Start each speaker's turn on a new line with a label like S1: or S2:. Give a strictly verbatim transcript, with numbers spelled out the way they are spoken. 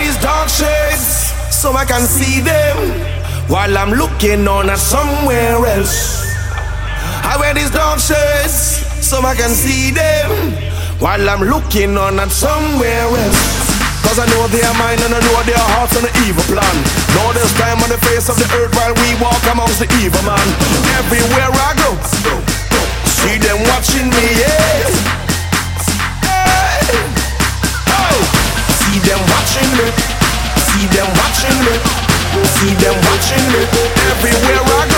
S1: these dark shades so I can see them while I'm looking on at somewhere else. I wear these dark shades so I can see them while I'm looking on at somewhere else. Cause I know their mind and I know their hearts and the evil plan. Know there's time on the face of the earth while we walk amongst the evil man. Everywhere I go, see them watching me, yeah. Hey. Oh. See them watching me, see them watching me, see them watching me. Everywhere I go.